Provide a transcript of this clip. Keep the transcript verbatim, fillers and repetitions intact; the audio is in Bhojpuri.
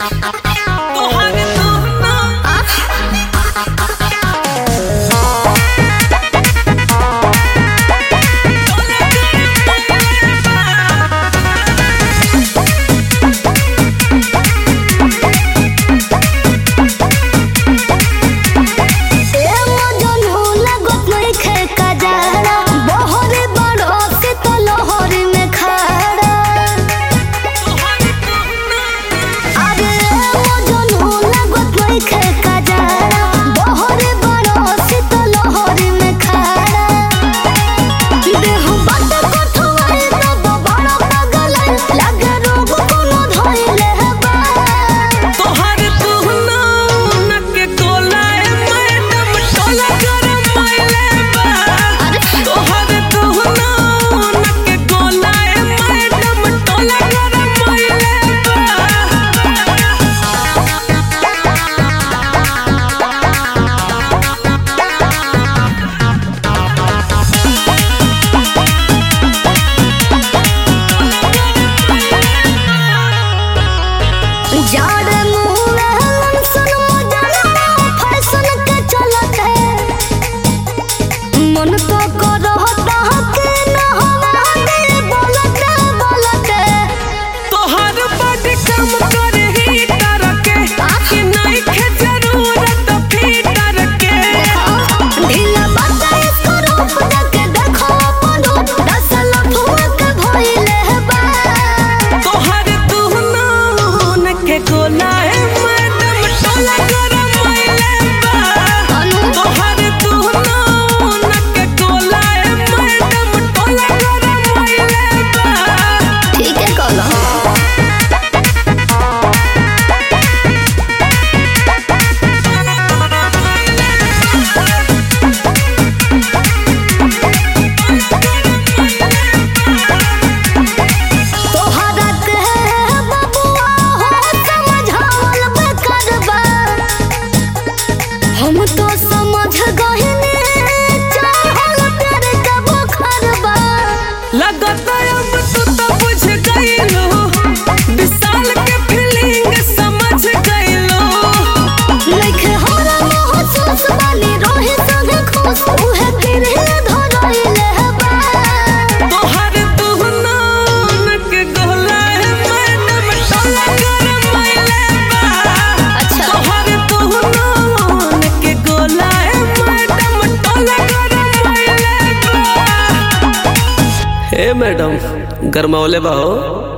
हम तो समझ गहिने चाहल प्यार का बुखारबा लगता अब तू तो बुझ गइलो विशाल के फीलिंग समझ गइलो लेके हमरा महसूस बानी रहे संग खुश उहे तेरे धरइले बा तोहर दुहनान के गोला है मैडम टोला कर मैले बा अच्छा तोहर दुहनान के गोला है मैडम टोला कर मैले बा हे मैडम गरमावले बा हो।